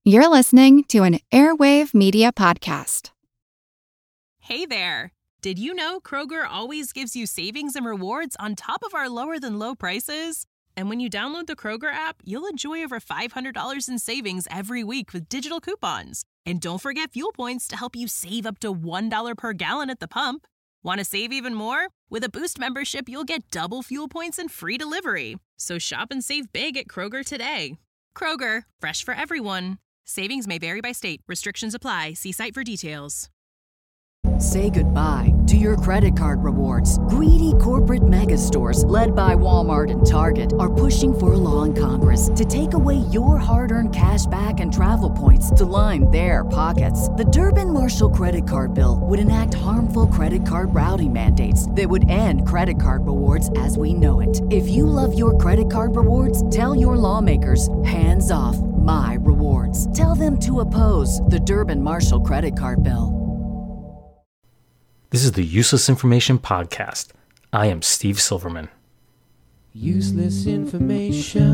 You're listening to an Airwave Media Podcast. Hey there! Did you know Kroger always gives you savings and rewards on top of our lower-than-low prices? And when you download the Kroger app, you'll enjoy over $500 in savings every week with digital coupons. And don't forget fuel points to help you save up to $1 per gallon at the pump. Want to save even more? With a Boost membership, you'll get double fuel points and free delivery. So shop and save big at Kroger today. Kroger, fresh for everyone. Savings may vary by state. Restrictions apply. See site for details. Say goodbye to your credit card rewards. Greedy corporate mega stores, led by Walmart and Target, are pushing for a law in Congress to take away your hard-earned cash back and travel points to line their pockets. The Durbin-Marshall credit card bill would enact harmful credit card routing mandates that would end credit card rewards as we know it. If you love your credit card rewards, tell your lawmakers, hands off my rewards. Tell them to oppose the Durbin-Marshall credit card bill. This is the Useless Information Podcast. I am Steve Silverman. Useless information.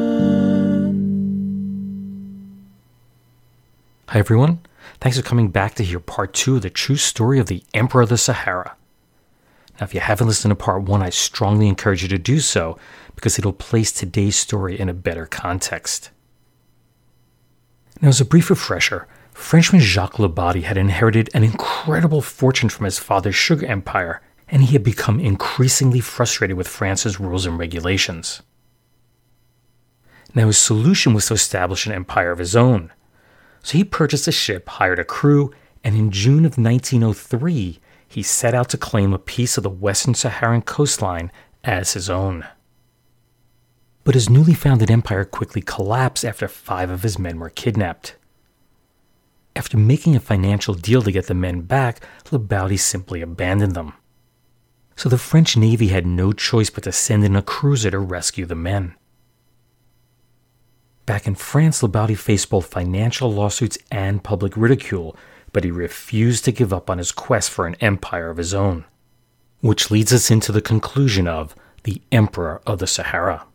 Hi everyone. Thanks for coming back to hear part 2 of the true story of the Emperor of the Sahara. Now, if you haven't listened to part 1, I strongly encourage you to do so because it'll place today's story in a better context. Now, as a brief refresher, Frenchman Jacques Labadie had inherited an incredible fortune from his father's sugar empire, and he had become increasingly frustrated with France's rules and regulations. Now, his solution was to establish an empire of his own. So he purchased a ship, hired a crew, and in June of 1903, he set out to claim a piece of the Western Saharan coastline as his own. But his newly founded empire quickly collapsed after 5 of his men were kidnapped. After making a financial deal to get the men back, Labadie simply abandoned them. So the French Navy had no choice but to send in a cruiser to rescue the men. Back in France, Labadie faced both financial lawsuits and public ridicule, but he refused to give up on his quest for an empire of his own. Which leads us into the conclusion of the Emperor of the Sahara.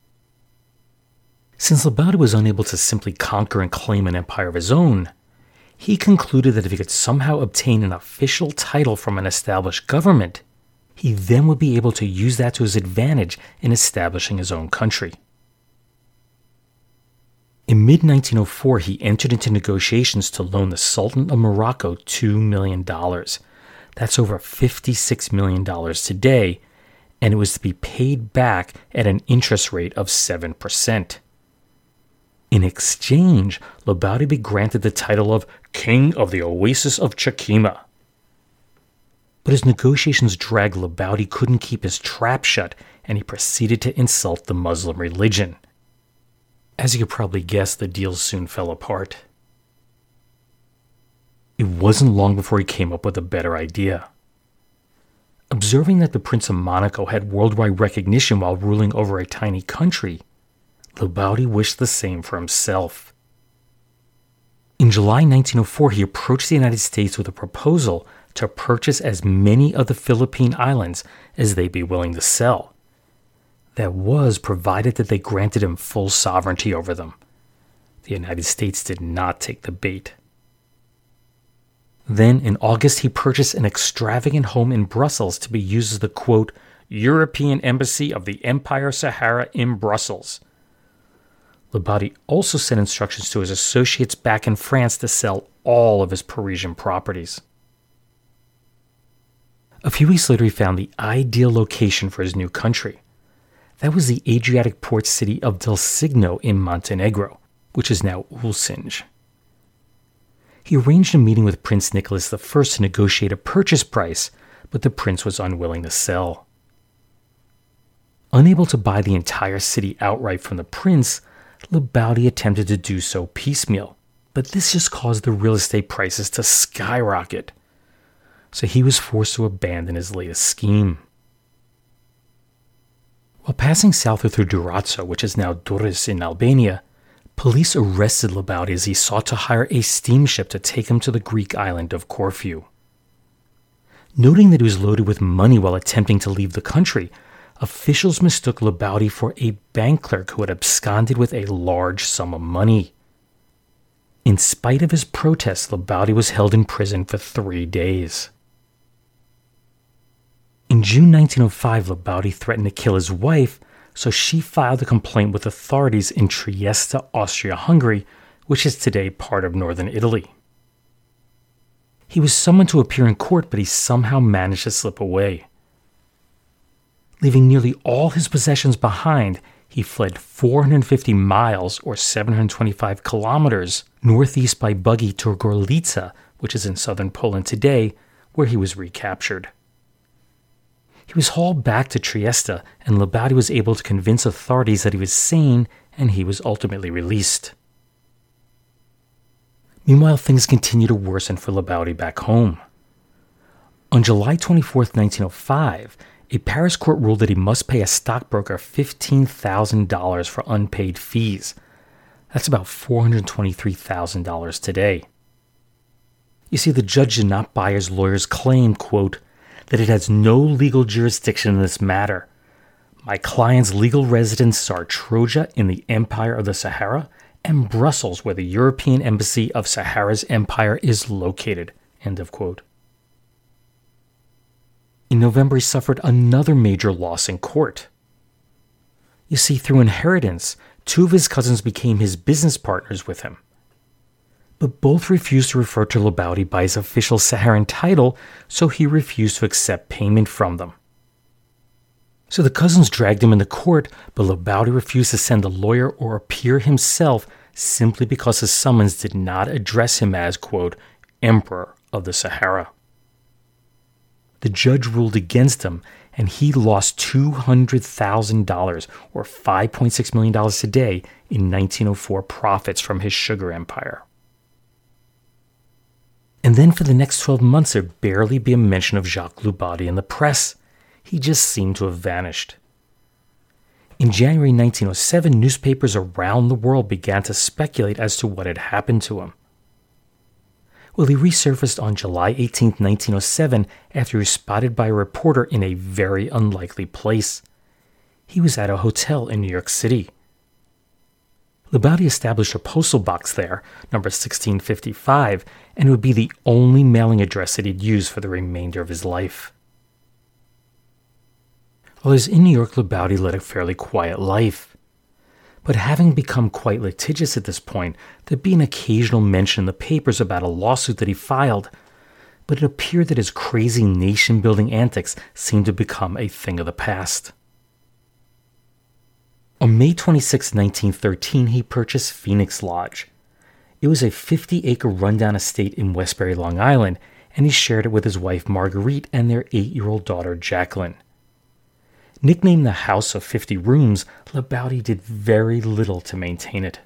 Since Labadie was unable to simply conquer and claim an empire of his own, he concluded that if he could somehow obtain an official title from an established government, he then would be able to use that to his advantage in establishing his own country. In mid-1904, he entered into negotiations to loan the Sultan of Morocco $2 million. That's over $56 million today, and it was to be paid back at an interest rate of 7%. In exchange, Labadie be granted the title of King of the Oasis of Chakima. But as negotiations dragged, Labadie couldn't keep his trap shut, and he proceeded to insult the Muslim religion. As you could probably guess, the deal soon fell apart. It wasn't long before he came up with a better idea. Observing that the Prince of Monaco had worldwide recognition while ruling over a tiny country, Labadie wished the same for himself. In July 1904, he approached the United States with a proposal to purchase as many of the Philippine Islands as they'd be willing to sell. That was provided that they granted him full sovereignty over them. The United States did not take the bait. Then, in August, he purchased an extravagant home in Brussels to be used as the, quote, European Embassy of the Empire Sahara in Brussels. Labadie also sent instructions to his associates back in France to sell all of his Parisian properties. A few weeks later, he found the ideal location for his new country. That was the Adriatic port city of Del Signo in Montenegro, which is now Ulcinj. He arranged a meeting with Prince Nicholas I to negotiate a purchase price, but the prince was unwilling to sell. Unable to buy the entire city outright from the prince, Labadie attempted to do so piecemeal, but this just caused the real estate prices to skyrocket. So he was forced to abandon his latest scheme. While passing south through Durazzo, which is now Durrës in Albania, police arrested Labadie as he sought to hire a steamship to take him to the Greek island of Corfu. Noting that he was loaded with money while attempting to leave the country, officials mistook Labadie for a bank clerk who had absconded with a large sum of money. In spite of his protests, Labaudy was held in prison for 3 days. In June 1905, Labaudy threatened to kill his wife, so she filed a complaint with authorities in Trieste, Austria-Hungary, which is today part of northern Italy. He was summoned to appear in court, but he somehow managed to slip away. Leaving nearly all his possessions behind, he fled 450 miles or 725 kilometers northeast by buggy to Gorlice, which is in southern Poland today, where he was recaptured. He was hauled back to Trieste, and Labaudy was able to convince authorities that he was sane, and he was ultimately released. Meanwhile, things continued to worsen for Labaudy back home. On July 24, 1905, a Paris court ruled that he must pay a stockbroker $15,000 for unpaid fees. That's about $423,000 today. You see, the judge did not buy his lawyer's claim, quote, that it has no legal jurisdiction in this matter. My client's legal residences are Troja in the Empire of the Sahara and Brussels, where the European Embassy of Sahara's Empire is located, end of quote. In November, he suffered another major loss in court. You see, through inheritance, 2 of his cousins became his business partners with him. But both refused to refer to Labaudy by his official Saharan title, so he refused to accept payment from them. So the cousins dragged him into court, but Labaudy refused to send a lawyer or appear himself simply because his summons did not address him as, quote, Emperor of the Sahara. The judge ruled against him, and he lost $200,000, or $5.6 million today, in 1904 profits from his sugar empire. And then for the next 12 months, there'd barely be a mention of Jacques Labaudy in the press. He just seemed to have vanished. In January 1907, newspapers around the world began to speculate as to what had happened to him. Well, he resurfaced on July 18, 1907, after he was spotted by a reporter in a very unlikely place. He was at a hotel in New York City. Labaudy established a postal box there, number 1655, and it would be the only mailing address that he'd use for the remainder of his life. While he was in New York, Labaudy led a fairly quiet life. But having become quite litigious at this point, there'd be an occasional mention in the papers about a lawsuit that he filed, but it appeared that his crazy nation-building antics seemed to become a thing of the past. On May 26, 1913, he purchased Phoenix Lodge. It was a 50-acre rundown estate in Westbury, Long Island, and he shared it with his wife Marguerite and their 8-year-old daughter Jacqueline. Nicknamed the House of 50 Rooms, Labaudy did very little to maintain it.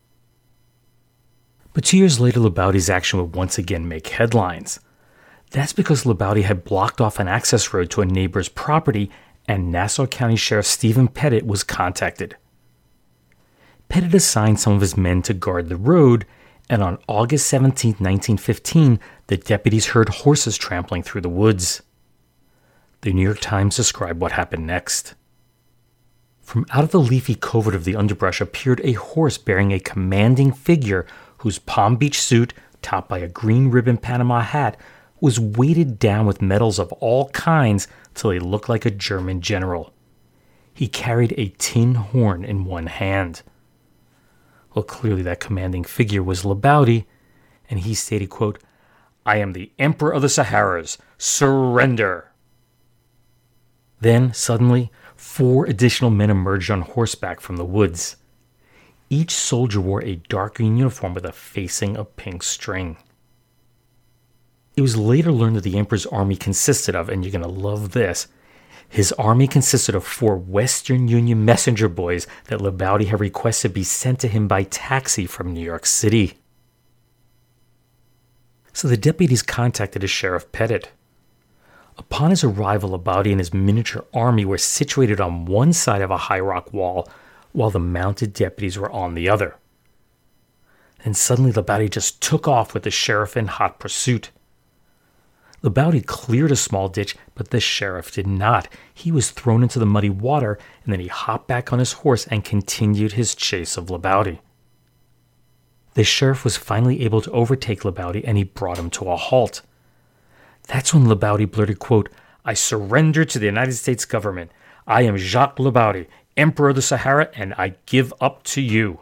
But 2 years later, Labaudy's action would once again make headlines. That's because Labaudy had blocked off an access road to a neighbor's property, and Nassau County Sheriff Stephen Pettit was contacted. Pettit assigned some of his men to guard the road, and on August 17, 1915, the deputies heard horses trampling through the woods. The New York Times described what happened next. From out of the leafy covert of the underbrush appeared a horse bearing a commanding figure whose Palm Beach suit, topped by a green ribbon Panama hat, was weighted down with medals of all kinds till he looked like a German general. He carried a tin horn in one hand. Well, clearly that commanding figure was Labaudy, and he stated, quote, "I am the Emperor of the Saharas. Surrender!" Then, suddenly, 4 additional men emerged on horseback from the woods. Each soldier wore a dark green uniform with a facing of pink string. It was later learned that the Emperor's army consisted of, and you're going to love this, his army consisted of 4 Western Union messenger boys that Labaudy had requested be sent to him by taxi from New York City. So the deputies contacted Sheriff Pettit. Upon his arrival, Labaudy and his miniature army were situated on one side of a high rock wall, while the mounted deputies were on the other. And suddenly Labaudy just took off with the sheriff in hot pursuit. Labaudy cleared a small ditch, but the sheriff did not. He was thrown into the muddy water, and then he hopped back on his horse and continued his chase of Labaudy. The sheriff was finally able to overtake Labaudy, and he brought him to a halt. That's when Labaudy blurted, quote, "I surrender to the United States government. I am Jacques Labaudy, Emperor of the Sahara, and I give up to you."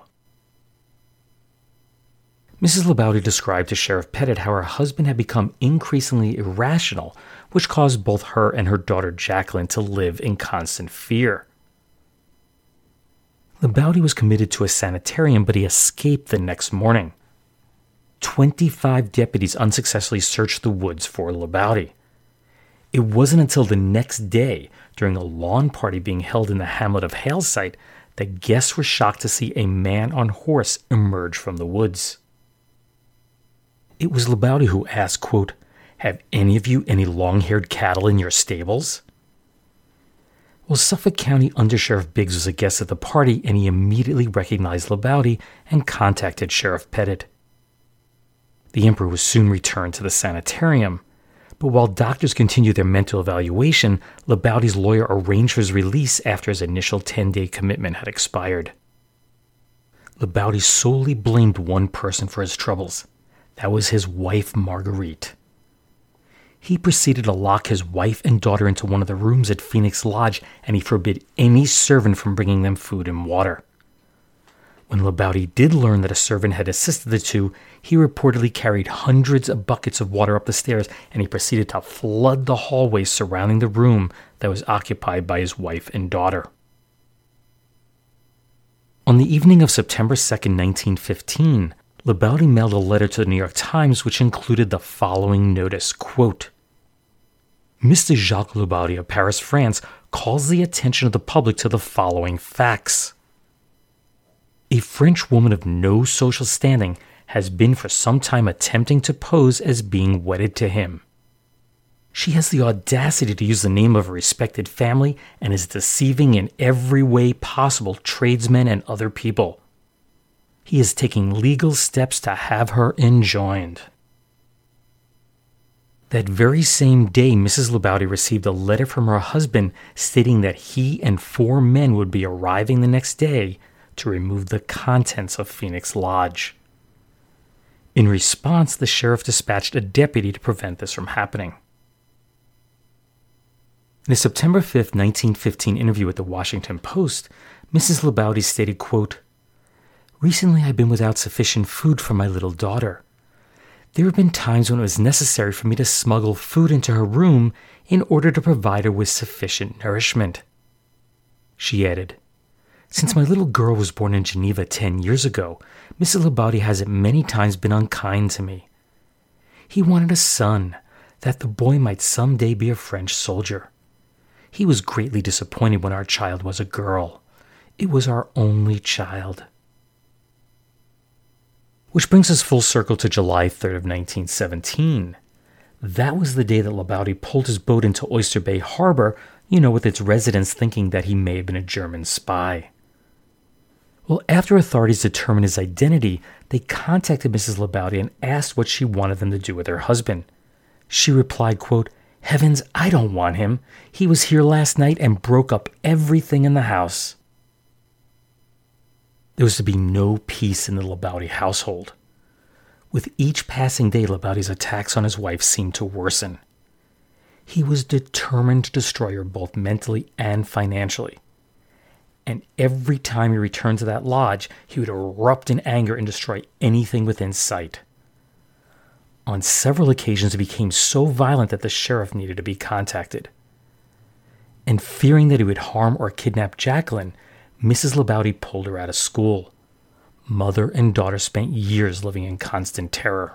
Mrs. Labaudy described to Sheriff Pettit how her husband had become increasingly irrational, which caused both her and her daughter Jacqueline to live in constant fear. Labaudy was committed to a sanitarium, but he escaped the next morning. 25 deputies unsuccessfully searched the woods for Labaudy. It wasn't until the next day, during a lawn party being held in the hamlet of Halesite, that guests were shocked to see a man on horse emerge from the woods. It was Labaudy who asked, quote, "Have any of you any long-haired cattle in your stables?" Well, Suffolk County Undersheriff Biggs was a guest at the party, and he immediately recognized Labaudy and contacted Sheriff Pettit. The Emperor was soon returned to the sanitarium, but while doctors continued their mental evaluation, Labaudy's lawyer arranged for his release after his initial 10-day commitment had expired. Labaudy solely blamed one person for his troubles. That was his wife, Marguerite. He proceeded to lock his wife and daughter into one of the rooms at Phoenix Lodge, and he forbid any servant from bringing them food and water. When Labaudy did learn that a servant had assisted the two, he reportedly carried hundreds of buckets of water up the stairs, and he proceeded to flood the hallway surrounding the room that was occupied by his wife and daughter. On the evening of September 2nd, 1915, Labaudy mailed a letter to the New York Times which included the following notice, quote, "Mr. Jacques Labaudy of Paris, France, calls the attention of the public to the following facts. A French woman of no social standing has been for some time attempting to pose as being wedded to him. She has the audacity to use the name of a respected family and is deceiving in every way possible tradesmen and other people. He is taking legal steps to have her enjoined." That very same day, Mrs. Labaudy received a letter from her husband stating that he and 4 men would be arriving the next day to remove the contents of Phoenix Lodge. In response, the sheriff dispatched a deputy to prevent this from happening. In a September 5, 1915 interview with the Washington Post, Mrs. Labaudy stated, quote, "Recently I've been without sufficient food for my little daughter. There have been times when it was necessary for me to smuggle food into her room in order to provide her with sufficient nourishment." She added, "Since my little girl was born in Geneva 10 years ago, Mrs. Labaudy has at many times been unkind to me. He wanted a son, that the boy might someday be a French soldier. He was greatly disappointed when our child was a girl. It was our only child." Which brings us full circle to July 3rd of 1917. That was the day that Labaudy pulled his boat into Oyster Bay Harbor, with its residents thinking that he may have been a German spy. Well, after authorities determined his identity, they contacted Mrs. Labaudy and asked what she wanted them to do with her husband. She replied, quote, "Heavens, I don't want him. He was here last night and broke up everything in the house." There was to be no peace in the Labaudy household. With each passing day, Labaudy's attacks on his wife seemed to worsen. He was determined to destroy her both mentally and financially. And every time he returned to that lodge, he would erupt in anger and destroy anything within sight. On several occasions, it became so violent that the sheriff needed to be contacted. And fearing that he would harm or kidnap Jacqueline, Mrs. Labaudy pulled her out of school. Mother and daughter spent years living in constant terror.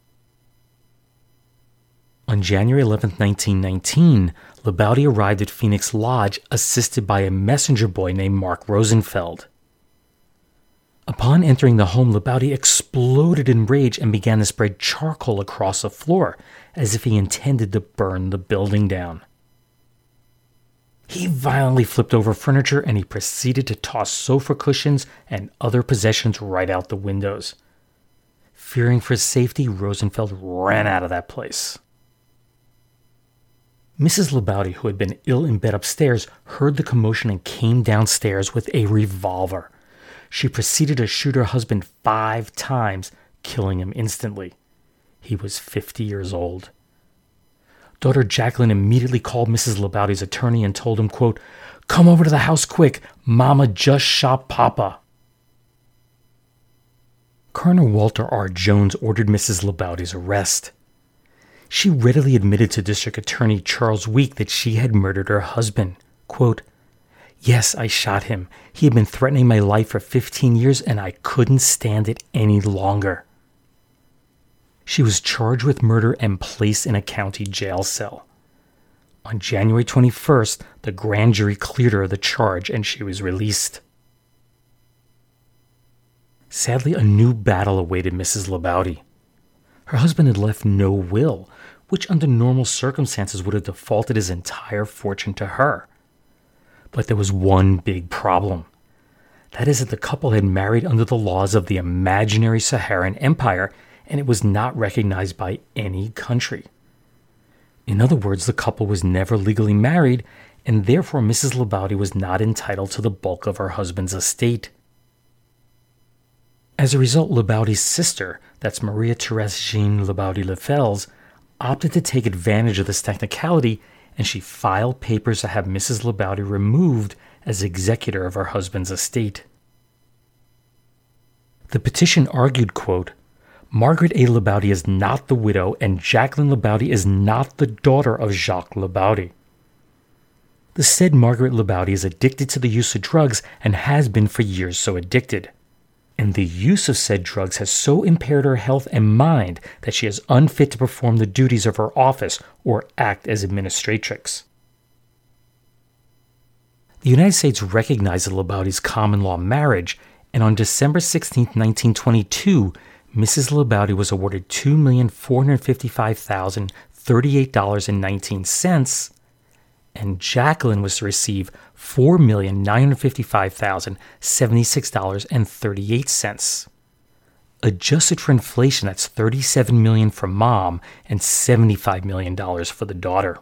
On January 11, 1919, Labaudy arrived at Phoenix Lodge assisted by a messenger boy named Mark Rosenfeld. Upon entering the home, Labaudy exploded in rage and began to spread charcoal across the floor, as if he intended to burn the building down. He violently flipped over furniture and he proceeded to toss sofa cushions and other possessions right out the windows. Fearing for his safety, Rosenfeld ran out of that place. Mrs. Labaudy, who had been ill in bed upstairs, heard the commotion and came downstairs with a revolver. she proceeded to shoot her husband 5 times, killing him instantly. He was 50 years old. Daughter Jacqueline immediately called Mrs. Labaudy's attorney and told him, quote, "Come over to the house quick. Mama just shot Papa." Coroner Walter R. Jones ordered Mrs. Labaudy's arrest. She readily admitted to District Attorney Charles Week that she had murdered her husband. Quote, "Yes, I shot him. He had been threatening my life for 15 years and I couldn't stand it any longer." She was charged with murder and placed in a county jail cell. On January 21st, the grand jury cleared her of the charge and she was released. Sadly, a new battle awaited Mrs. Labaudy. Her husband had left no will, which under normal circumstances would have defaulted his entire fortune to her. But there was one big problem. That is that the couple had married under the laws of the imaginary Saharan Empire, and it was not recognized by any country. In other words, the couple was never legally married, and therefore Mrs. Labaudy was not entitled to the bulk of her husband's estate. As a result, Labaudy's sister, that's Maria Therese Jean Labaudy Lefels, opted to take advantage of this technicality, and she filed papers to have Mrs. Labaudy removed as executor of her husband's estate. The petition argued, quote, "Margaret A. Labaudy is not the widow, and Jacqueline Labaudy is not the daughter of Jacques Labaudy. The said Margaret Labaudy is addicted to the use of drugs and has been for years so addicted. And the use of said drugs has so impaired her health and mind that she is unfit to perform the duties of her office or act as administratrix." The United States recognized the Labaudy's common law marriage, and on December 16, 1922, Mrs. Labaudy was awarded $2,455,038.19, and Jacqueline was to receive $4,955,076.38. Adjusted for inflation, that's $37 million for mom and $75 million for the daughter.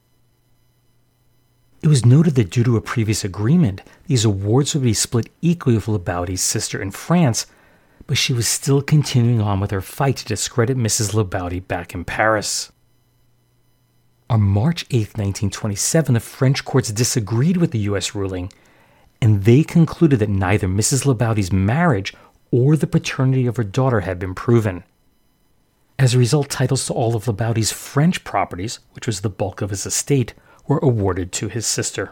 It was noted that due to a previous agreement, these awards would be split equally with Labaudy's sister in France, but she was still continuing on with her fight to discredit Mrs. Labaudy back in Paris. On March 8, 1927, the French courts disagreed with the U.S. ruling, and they concluded that neither Mrs. Labaudy's marriage or the paternity of her daughter had been proven. As a result, titles to all of Labaudy's French properties, which was the bulk of his estate, were awarded to his sister.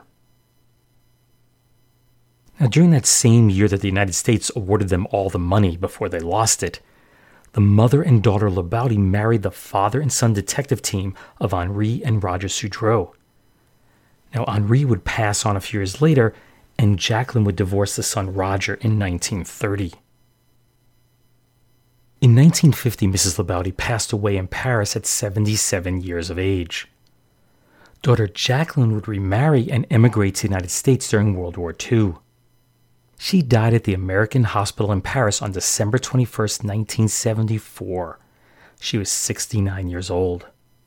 Now, during that same year that the United States awarded them all the money before they lost it, the mother and daughter Labaudy married the father and son detective team of Henri and Roger Sudreau. Now, Henri would pass on a few years later, and Jacqueline would divorce the son Roger in 1930. In 1950, Mrs. Labaudy passed away in Paris at 77 years of age. Daughter Jacqueline would remarry and emigrate to the United States during World War II. She died at the American Hospital in Paris on December 21, 1974. She was 69 years old.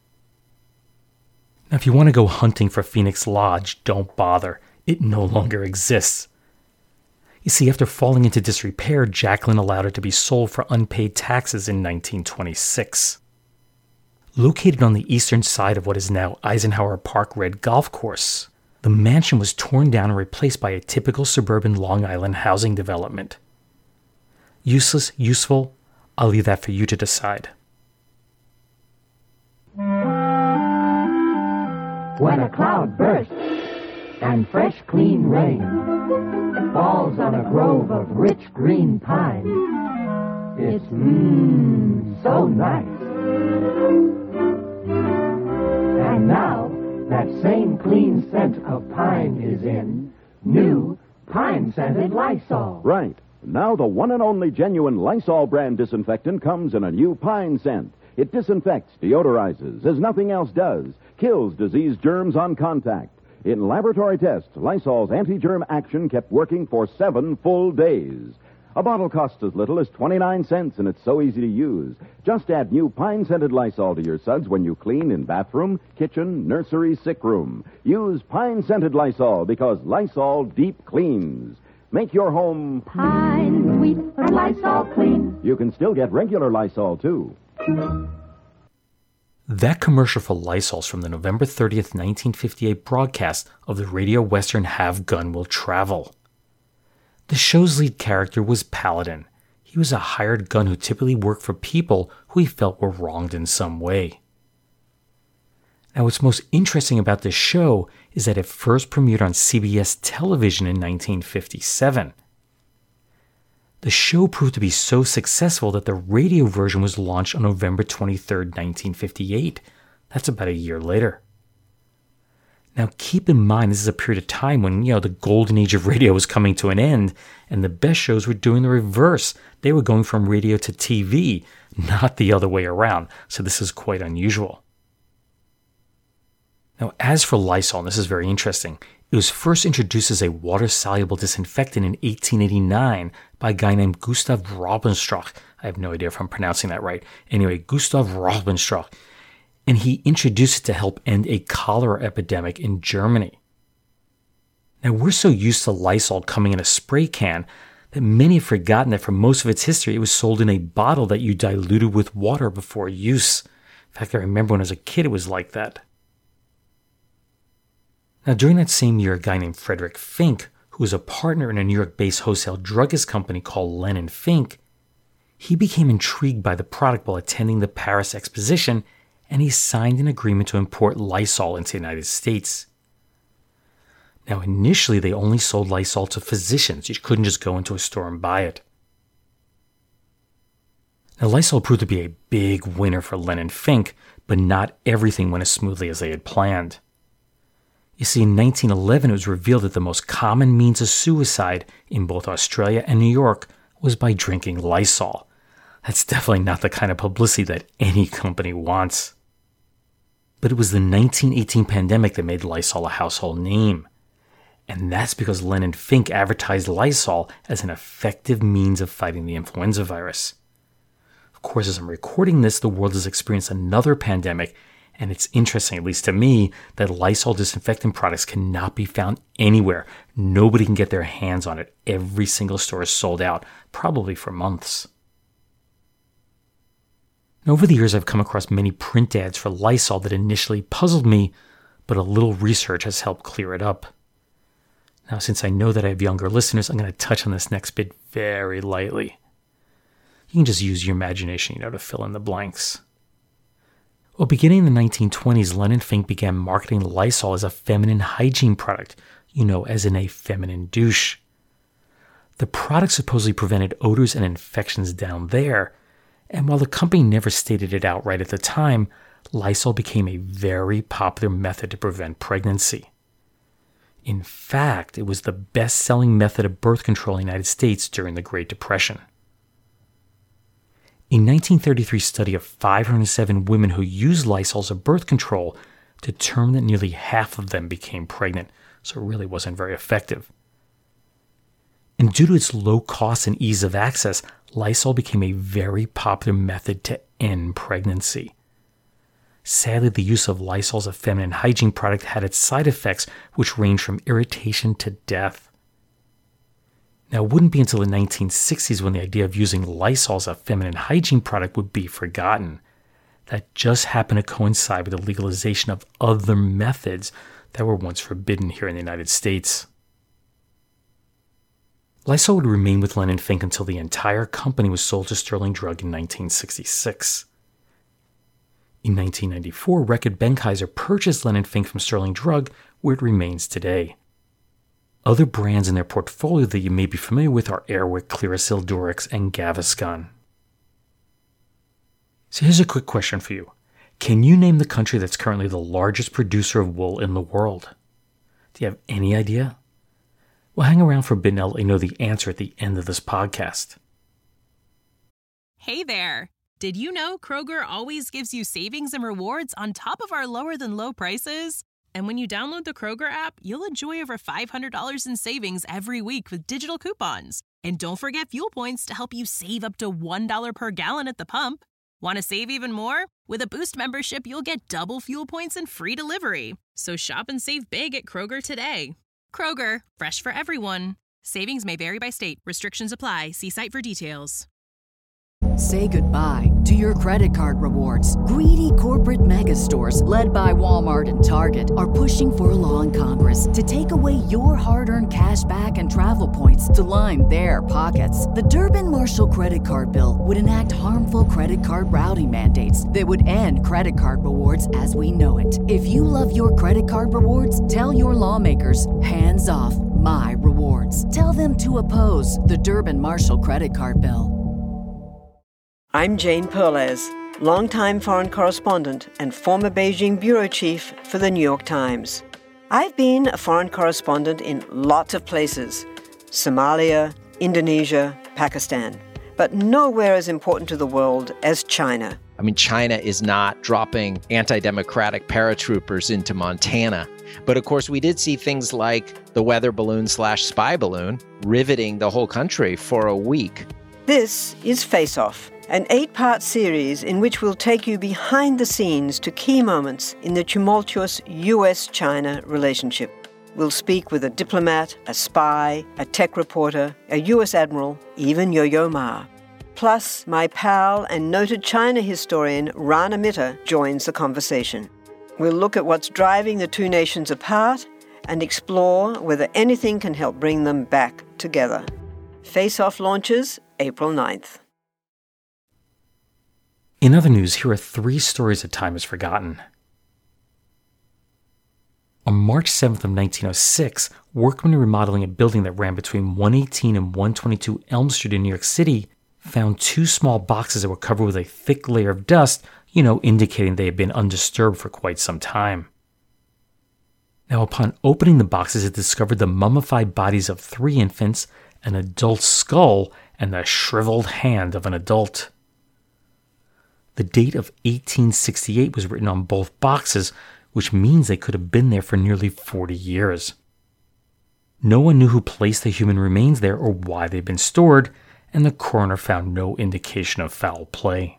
Now, if you want to go hunting for Phoenix Lodge, don't bother. It no longer exists. You see, after falling into disrepair, Jacqueline allowed it to be sold for unpaid taxes in 1926. Located on the eastern side of what is now Eisenhower Park Red Golf Course, the mansion was torn down and replaced by a typical suburban Long Island housing development. Useless, useful, I'll leave that for you to decide. When a cloud bursts and fresh, clean rain falls on a grove of rich green pine, it's so nice. And now, that same clean scent of pine is in new pine-scented Lysol. Right. Now the one and only genuine Lysol brand disinfectant comes in a new pine scent. It disinfects, deodorizes, as nothing else does, kills disease germs on contact. In laboratory tests, Lysol's anti-germ action kept working for 7 full days. A bottle costs as little as 29 cents, and it's so easy to use. Just add new pine-scented Lysol to your suds when you clean in bathroom, kitchen, nursery, sick room. Use pine-scented Lysol because Lysol deep cleans. Make your home... Pine sweet, or Lysol clean. You can still get regular Lysol, too. That commercial for Lysol's from the November 30th, 1958 broadcast of the radio western Have Gun Will Travel. The show's lead character was Paladin. He was a hired gun who typically worked for people who he felt were wronged in some way. Now, what's most interesting about this show is that it first premiered on CBS television in 1957. The show proved to be so successful that the radio version was launched on November 23, 1958. That's about a year later. Now, keep in mind, this is a period of time when, the golden age of radio was coming to an end, and the best shows were doing the reverse. They were going from radio to TV, not the other way around, so this is quite unusual. Now, as for Lysol, and this is very interesting, it was first introduced as a water-soluble disinfectant in 1889 by a guy named Gustav Raubenstrauch. I have no idea if I'm pronouncing that right. Anyway, Gustav Raubenstrauch. And he introduced it to help end a cholera epidemic in Germany. Now, we're so used to Lysol coming in a spray can that many have forgotten that for most of its history, it was sold in a bottle that you diluted with water before use. In fact, I remember when I was a kid, it was like that. Now, during that same year, a guy named Frederick Fink, who was a partner in a New York-based wholesale druggist company called Lennon Fink, he became intrigued by the product while attending the Paris Exposition, and he signed an agreement to import Lysol into the United States. Now, initially, they only sold Lysol to physicians. You couldn't just go into a store and buy it. Now, Lysol proved to be a big winner for Lennon Fink, but not everything went as smoothly as they had planned. You see, in 1911, it was revealed that the most common means of suicide in both Australia and New York was by drinking Lysol. That's definitely not the kind of publicity that any company wants. But it was the 1918 pandemic that made Lysol a household name. And that's because Lennon Fink advertised Lysol as an effective means of fighting the influenza virus. Of course, as I'm recording this, the world has experienced another pandemic, and it's interesting, at least to me, that Lysol disinfectant products cannot be found anywhere. Nobody can get their hands on it. Every single store is sold out, probably for months. Now, over the years, I've come across many print ads for Lysol that initially puzzled me, but a little research has helped clear it up. Now, since I know that I have younger listeners, I'm going to touch on this next bit very lightly. You can just use your imagination, to fill in the blanks. Well, beginning in the 1920s, Lennon Fink began marketing Lysol as a feminine hygiene product, as in a feminine douche. The product supposedly prevented odors and infections down there, and while the company never stated it outright at the time, Lysol became a very popular method to prevent pregnancy. In fact, it was the best-selling method of birth control in the United States during the Great Depression. A 1933 study of 507 women who used Lysol as a birth control determined that nearly half of them became pregnant, so it really wasn't very effective. And due to its low cost and ease of access, Lysol became a very popular method to end pregnancy. Sadly, the use of Lysol as a feminine hygiene product had its side effects, which ranged from irritation to death. Now, it wouldn't be until the 1960s when the idea of using Lysol as a feminine hygiene product would be forgotten. That just happened to coincide with the legalization of other methods that were once forbidden here in the United States. Lysol would remain with Lennon Fink until the entire company was sold to Sterling Drug in 1966. In 1994, Reckitt Benckiser purchased Lennon Fink from Sterling Drug, where it remains today. Other brands in their portfolio that you may be familiar with are Airwick, Clearasil, Durex, and Gaviscon. So here's a quick question for you. Can you name the country that's currently the largest producer of wool in the world? Do you have any idea? Well, hang around for a bit and I'll let you know the answer at the end of this podcast. Hey there! Did you know Kroger always gives you savings and rewards on top of our lower-than-low prices? And when you download the Kroger app, you'll enjoy over $500 in savings every week with digital coupons. And don't forget fuel points to help you save up to $1 per gallon at the pump. Want to save even more? With a Boost membership, you'll get double fuel points and free delivery. So shop and save big at Kroger today. Kroger, fresh for everyone. Savings may vary by state. Restrictions apply. See site for details. Say goodbye to your credit card rewards. Greedy corporate mega stores, led by Walmart and Target, are pushing for a law in Congress to take away your hard-earned cash back and travel points to line their pockets. The Durbin-Marshall credit card bill would enact harmful credit card routing mandates that would end credit card rewards as we know it. If you love your credit card rewards, tell your lawmakers, hands off my rewards. Tell them to oppose the Durbin-Marshall credit card bill. I'm Jane Perlez, longtime foreign correspondent and former Beijing bureau chief for the New York Times. I've been a foreign correspondent in lots of places: Somalia, Indonesia, Pakistan, but nowhere as important to the world as China. I mean, China is not dropping anti-democratic paratroopers into Montana. But of course, we did see things like the weather balloon/spy balloon riveting the whole country for a week. This is Face Off, an 8-part series in which we'll take you behind the scenes to key moments in the tumultuous U.S.-China relationship. We'll speak with a diplomat, a spy, a tech reporter, a U.S. admiral, even Yo-Yo Ma. Plus, my pal and noted China historian Rana Mitter joins the conversation. We'll look at what's driving the two nations apart and explore whether anything can help bring them back together. Face Off launches April 9th. In other news, here are 3 stories that time has forgotten. On March 7th of 1906, workmen remodeling a building that ran between 118 and 122 Elm Street in New York City found 2 small boxes that were covered with a thick layer of dust, indicating they had been undisturbed for quite some time. Now, upon opening the boxes, it discovered the mummified bodies of 3 infants, an adult skull, and the shriveled hand of an adult. The date of 1868 was written on both boxes, which means they could have been there for nearly 40 years. No one knew who placed the human remains there or why they'd been stored, and the coroner found no indication of foul play.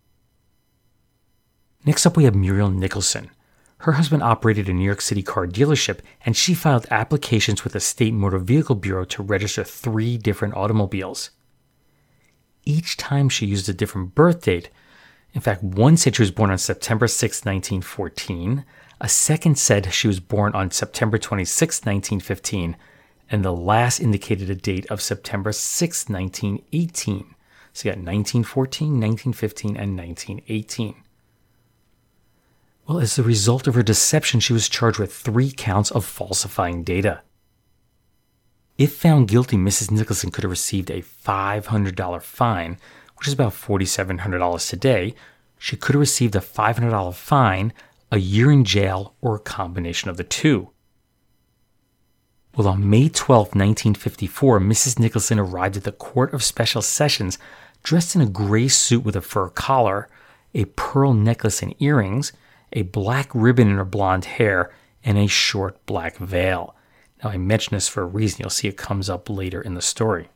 Next up, we have Muriel Nicholson. Her husband operated a New York City car dealership, and she filed applications with the State Motor Vehicle Bureau to register 3 different automobiles. Each time she used a different birth date. In fact, one said she was born on September 6, 1914. A second said she was born on September 26, 1915. And the last indicated a date of September 6, 1918. So you got 1914, 1915, and 1918. Well, as a result of her deception, she was charged with 3 counts of falsifying data. If found guilty, Mrs. Nicholson could have received a $500 fine, which is about $4,700 today. She could have received a $500 fine, a year in jail, or a combination of the two. Well, on May 12, 1954, Mrs. Nicholson arrived at the Court of Special Sessions dressed in a gray suit with a fur collar, a pearl necklace and earrings, a black ribbon in her blonde hair, and a short black veil. Now, I mention this for a reason. You'll see it comes up later in the story.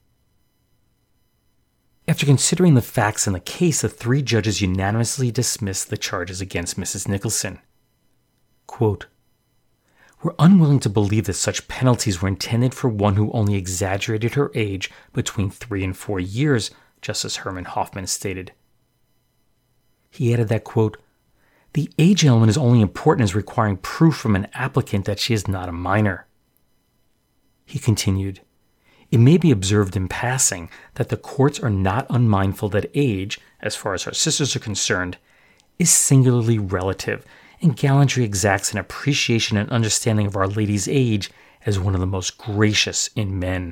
After considering the facts in the case, the 3 judges unanimously dismissed the charges against Mrs. Nicholson. Quote, "We're unwilling to believe that such penalties were intended for one who only exaggerated her age between 3 and 4 years, Justice Herman Hoffman stated." He added that, quote, "The age element is only important as requiring proof from an applicant that she is not a minor." He continued, "It may be observed in passing that the courts are not unmindful that age, as far as our sisters are concerned, is singularly relative, and gallantry exacts an appreciation and understanding of Our Lady's age as one of the most gracious in men."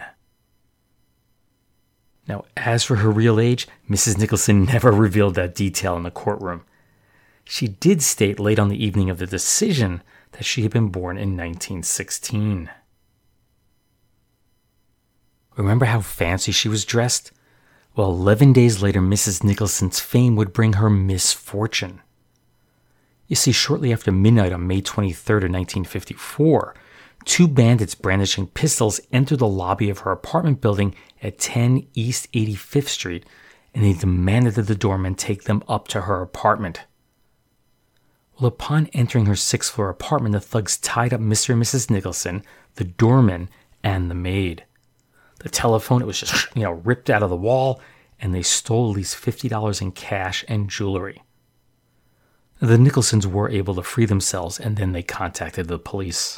Now, as for her real age, Mrs. Nicholson never revealed that detail in the courtroom. She did state late on the evening of the decision that she had been born in 1916. Remember how fancy she was dressed? Well, 11 days later, Mrs. Nicholson's fame would bring her misfortune. You see, shortly after midnight on May 23rd of 1954, 2 bandits brandishing pistols entered the lobby of her apartment building at 10 East 85th Street, and they demanded that the doorman take them up to her apartment. Well, upon entering her 6th-floor apartment, the thugs tied up Mr. and Mrs. Nicholson, the doorman, and the maid. The telephone, it was just, ripped out of the wall, and they stole at least $50 in cash and jewelry. The Nicholsons were able to free themselves, and then they contacted the police.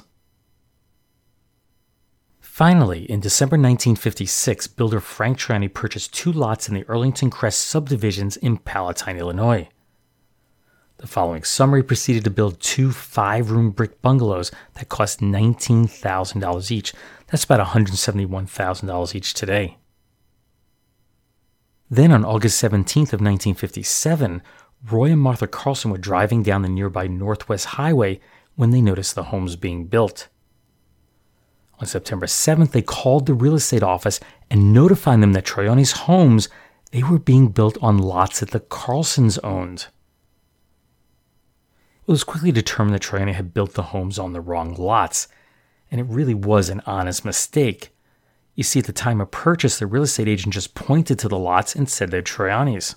Finally, in December 1956, builder Frank Troiani purchased 2 lots in the Arlington Crest subdivisions in Palatine, Illinois. The following summer, he proceeded to build 2 5-room brick bungalows that cost $19,000 each. That's about $171,000 each today. Then on August 17th of 1957, Roy and Martha Carlson were driving down the nearby Northwest Highway when they noticed the homes being built. On September 7th, they called the real estate office and notified them that Troiani's homes, they were being built on lots that the Carlsons owned. It was quickly determined that Troiani had built the homes on the wrong lots, and it really was an honest mistake. You see, at the time of purchase, the real estate agent just pointed to the lots and said they're Troiani's.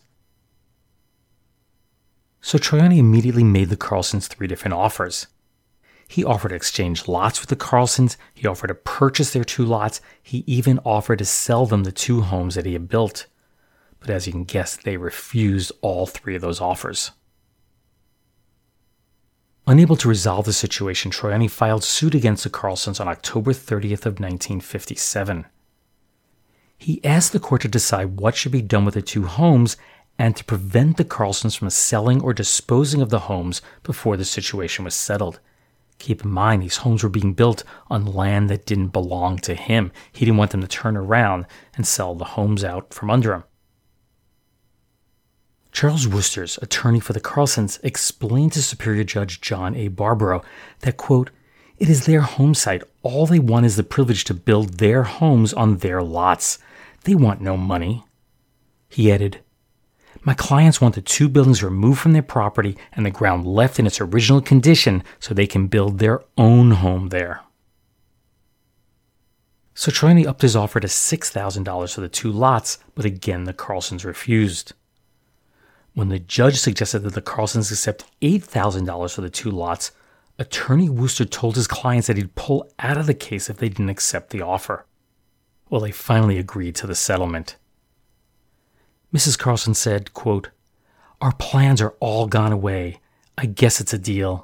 So Troiani immediately made the Carlsons 3 different offers. He offered to exchange lots with the Carlsons, he offered to purchase their 2 lots, he even offered to sell them the 2 homes that he had built. But as you can guess, they refused all 3 of those offers. Unable to resolve the situation, Troiani filed suit against the Carlsons on October 30th of 1957. He asked the court to decide what should be done with the 2 homes and to prevent the Carlsons from selling or disposing of the homes before the situation was settled. Keep in mind, these homes were being built on land that didn't belong to him. He didn't want them to turn around and sell the homes out from under him. Charles Worcesters, attorney for the Carlsons, explained to Superior Judge John A. Barbaro that, quote, "It is their home site. All they want is the privilege to build their homes on their lots. They want no money." He added, "My clients want the 2 buildings removed from their property and the ground left in its original condition so they can build their own home there." So Troiani upped his offer to $6,000 for the 2 lots, but again the Carlsons refused. When the judge suggested that the Carlsons accept $8,000 for the 2 lots, attorney Worcester told his clients that he'd pull out of the case if they didn't accept the offer. Well, they finally agreed to the settlement. Mrs. Carlson said, quote, "Our plans are all gone away. I guess it's a deal."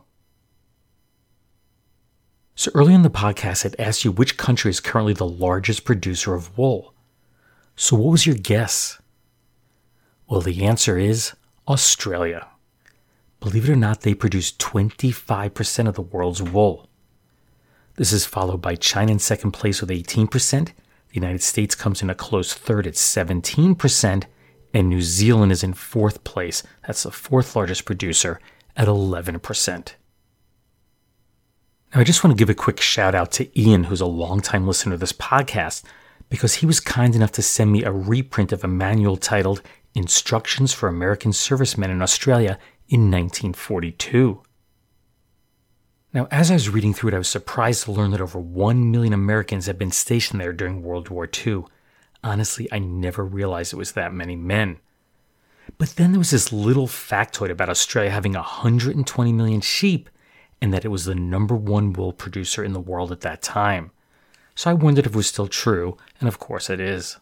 So earlier in the podcast, I'd asked you which country is currently the largest producer of wool. So what was your guess? Well, the answer is Australia. Believe it or not, they produce 25% of the world's wool. This is followed by China in second place with 18%. The United States comes in a close third at 17%. And New Zealand is in 4th place. That's the 4th largest producer at 11%. Now, I just want to give a quick shout out to Ian, who's a longtime listener to this podcast, because he was kind enough to send me a reprint of a manual titled Instructions for American Servicemen in Australia in 1942. Now, as I was reading through it, I was surprised to learn that over 1 million Americans had been stationed there during World War II. Honestly, I never realized it was that many men. But then there was this little factoid about Australia having 120 million sheep and that it was the #1 wool producer in the world at that time. So I wondered if it was still true, and of course it is.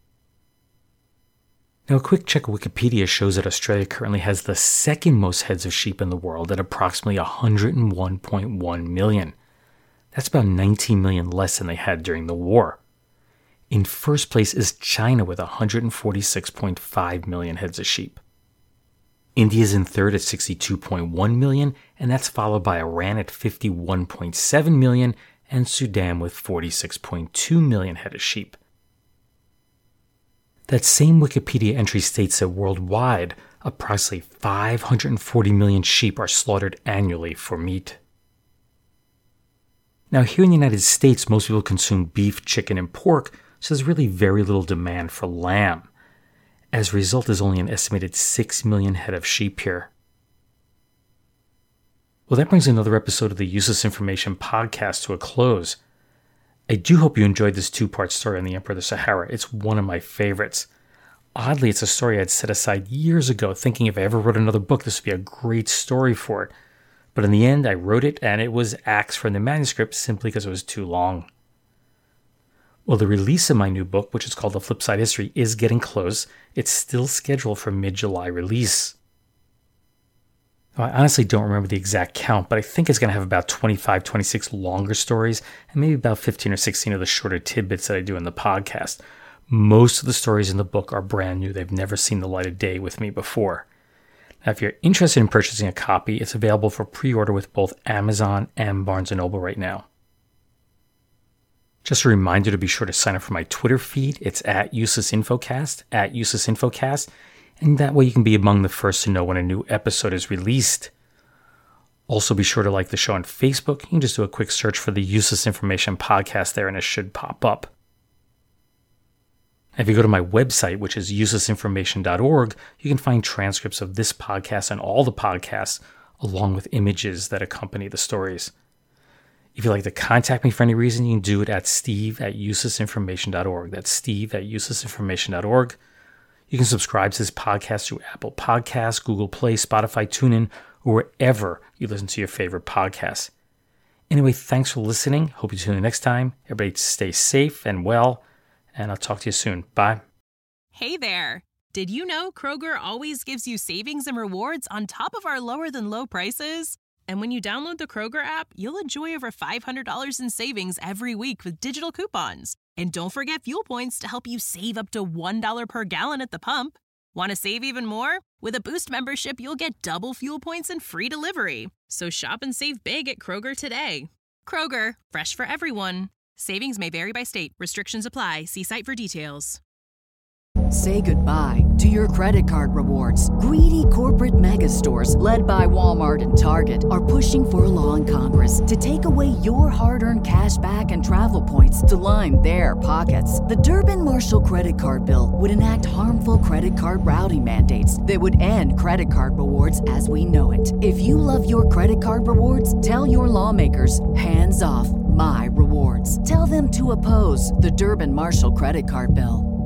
Now, a quick check of Wikipedia shows that Australia currently has the 2nd most heads of sheep in the world at approximately 101.1 million. That's about 19 million less than they had during the war. In first place is China with 146.5 million heads of sheep. India is in third at 62.1 million, and that's followed by Iran at 51.7 million and Sudan with 46.2 million head of sheep. That same Wikipedia entry states that worldwide, approximately 540 million sheep are slaughtered annually for meat. Now, here in the United States, most people consume beef, chicken, and pork, so there's really very little demand for lamb. As a result, there's only an estimated 6 million head of sheep here. Well, that brings another episode of the Useless Information podcast to a close. I do hope you enjoyed this 2-part story on the Emperor of the Sahara. It's one of my favorites. Oddly, it's a story I'd set aside years ago, thinking if I ever wrote another book, this would be a great story for it. But in the end, I wrote it, and it was axed from the manuscript simply because it was too long. Well, the release of my new book, which is called The Flipside History, is getting close. It's still scheduled for mid-July release. Now, I honestly don't remember the exact count, but I think it's going to have about 25, 26 longer stories and maybe about 15 or 16 of the shorter tidbits that I do in the podcast. Most of the stories in the book are brand new. They've never seen the light of day with me before. Now, if you're interested in purchasing a copy, it's available for pre-order with both Amazon and Barnes & Noble right now. Just a reminder to be sure to sign up for my Twitter feed. It's @UselessInfoCast, and that way you can be among the first to know when a new episode is released. Also, be sure to like the show on Facebook. You can just do a quick search for the Useless Information Podcast there, and it should pop up. If you go to my website, which is uselessinformation.org, you can find transcripts of this podcast and all the podcasts, along with images that accompany the stories. If you'd like to contact me for any reason, you can do it at steve@uselessinformation.org. That's steve@uselessinformation.org. You can subscribe to this podcast through Apple Podcasts, Google Play, Spotify, TuneIn, or wherever you listen to your favorite podcasts. Anyway, thanks for listening. Hope you tune in next time. Everybody stay safe and well, and I'll talk to you soon. Bye. Hey there. Did you know Kroger always gives you savings and rewards on top of our lower-than-low prices? And when you download the Kroger app, you'll enjoy over $500 in savings every week with digital coupons. And don't forget fuel points to help you save up to $1 per gallon at the pump. Want to save even more? With a Boost membership, you'll get double fuel points and free delivery. So shop and save big at Kroger today. Kroger, fresh for everyone. Savings may vary by state. Restrictions apply. See site for details. Say goodbye to your credit card rewards. Greedy corporate mega stores, led by Walmart and Target, are pushing for a law in Congress to take away your hard-earned cash back and travel points to line their pockets. The Durbin-Marshall credit card bill would enact harmful credit card routing mandates that would end credit card rewards as we know it. If you love your credit card rewards, tell your lawmakers, hands off my rewards. Tell them to oppose the Durbin-Marshall credit card bill.